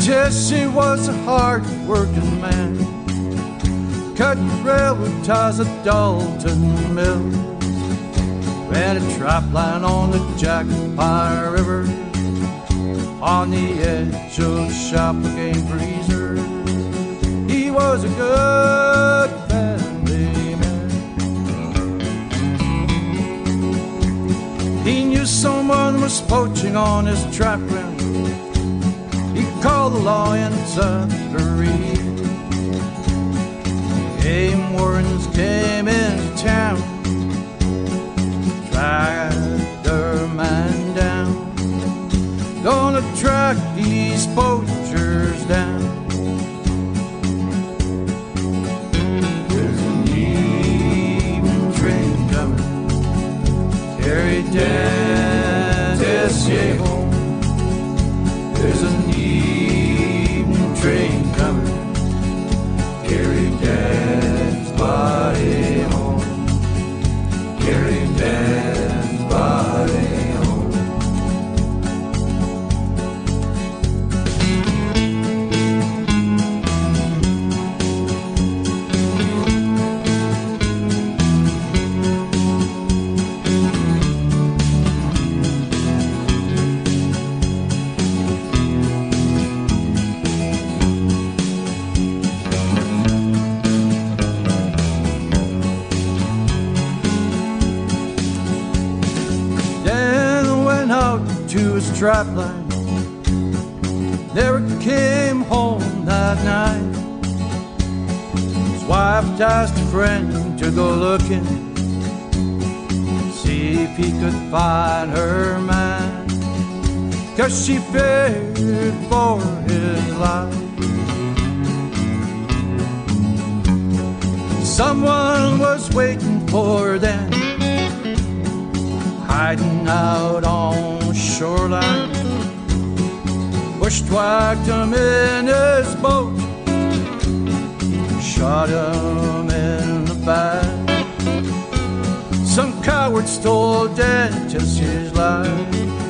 Jesse was a hard-working man, cut railroad ties at Dalton Mills, ran a trap line on the Jackpine River, on the edge of Shopper Game Freezer. He was a good family man. He knew someone was poaching on his trap ground. He called the law and set the reed. Game wardens came into town, tracked their man down. Gonna track these poachers down. There's an evening train coming, carry Jesse home. There's an evening train coming, carry Dad's body home, carry Dad's body home. Out to his trap line, never came home that night. His wife asked a friend to go looking, see if he could find her man, 'cause she feared for his life. Someone was waiting for them, hiding out on the shoreline. Bushwhacked him in his boat, shot him in the back. Some coward stole Jesse's life.